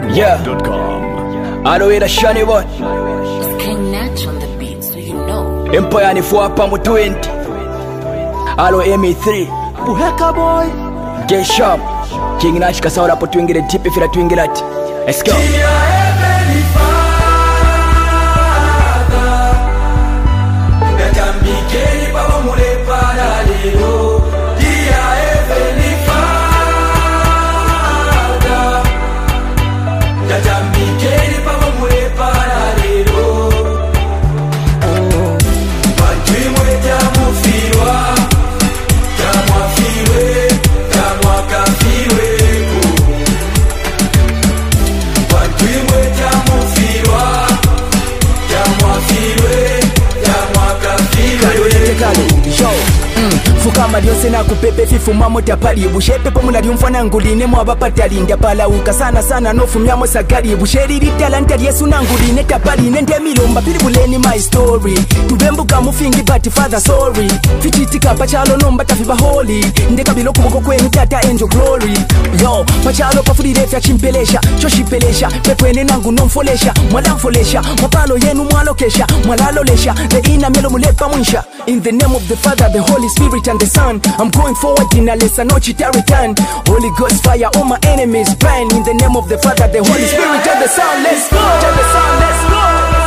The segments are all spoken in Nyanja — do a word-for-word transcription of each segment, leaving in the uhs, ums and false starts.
Yeah. Aloe Shani boy. It's King Natch on the beat, so you know. Empire ni four pamo twenty. Alo M E three. Buheka boy. J Sharp. King Natch kasaura po twingire tipi fira twingirati. Let's go. Fukama lyose nakupepe fifuma motapali bushepe pomula lyumfana nguline mwabapatali ndapalauka sana sana nofumyamo sagari busheri litalanta lyesu nanguline tapali nende milomba pili buleni my story tubembuka mufingi but father sorry fichitika pachalo nomba tafiba holy ndeka bilo kuboko kwenu tata angel glory yo pachalo pafulire fya chimpelesha choshipelesha pepwene nangu nomfolesha mwalamfolesha mwapalo yenu mwalokesha mwalalolesha the ina melo mulepa mwisha in the name of the father the holy spirit and the son I'm going forward in a lesser no chita return Holy Ghost fire all my enemies burn in the name of the father the holy spirit and the son let's go to the son let's go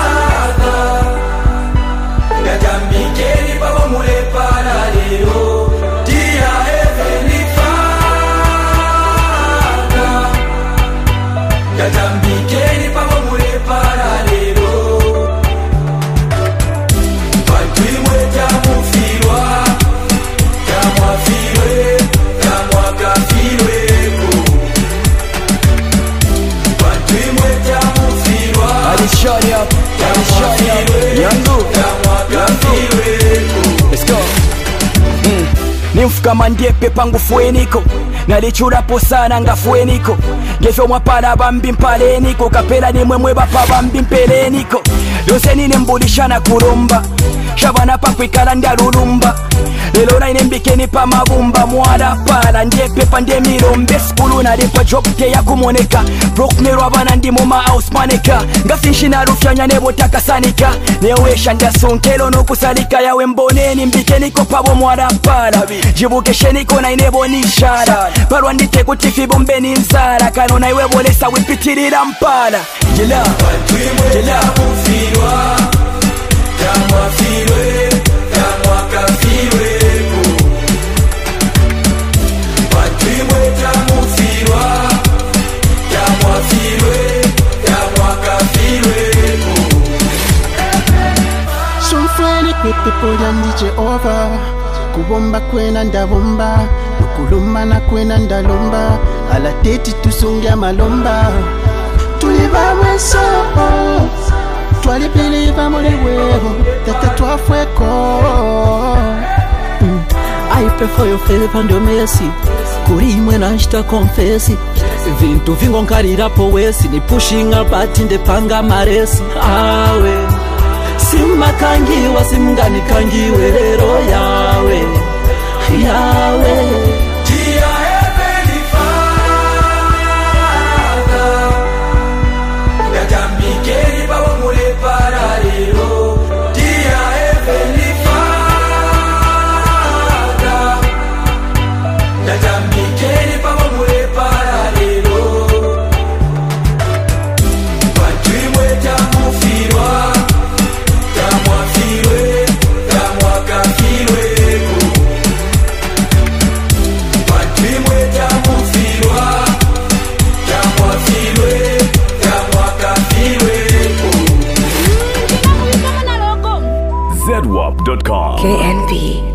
Yatambikeni baba mule para leo dia heavenly father Yatambikeni baba mule para leo Patrimwe jamu firwa Jamwa firwe Jamwa kafirwe Patrimwe jamu firwa Alishani up Alishani up Yangu Let's go. Mm. Nimfuka mandiepe pangu fueniko nalichurapo sana nga fueniko gefyo mwapala bambi mpaleniko kapela ni mwemwe bapa bambi mpeleniko yose nine mbulishana kulomba shabana pakwikala ndalulumba lelo naine mbikeni pa mabumba mwala pala ndiepe pa ndemirombe skulu nalipo job teya kumoneka broknerwa abana ndi mu house maneka ngafinshi narufyanya nebotaka sanika newesha ndasunkelo nokusalika yawe mboneni mbikeniko pabo mwala pala jibukesheniko naine bonishara balwa ndite kutifi bombeni nzara kano naiwe bolesa wipitirira mpala jela jela mufirwa jamwa firwe jamwa kafirwe Patrimwe jamu firwa jamwa firwe jamwa kafirwe Somfreni kwepepo ya nije over Kubomba kwena ndabomba Nukulumba na kwena ndalomba Ala teti tusungia malomba Tuliba mweso Twali piliba mole weho Tata twafweko mm. I prefer your favor and your mercy Kuri imwe na nshita confessi Vintu vingo nkarirapo wesi Ni pushing albati ndepanga maresi Awe Simakangiwa simganikangiwe lero yawe Yawe Dia heavenly father Yatambikeni baba mule para leo Dia heavenly father Yatambikeni baba mule para leo Patrimwe jamu firwa Jamwa firwe Jamwa kafirwe Patrimwe jamu firwa Jamwa firwe Jamwa kafirwe Z W A P dot com K N B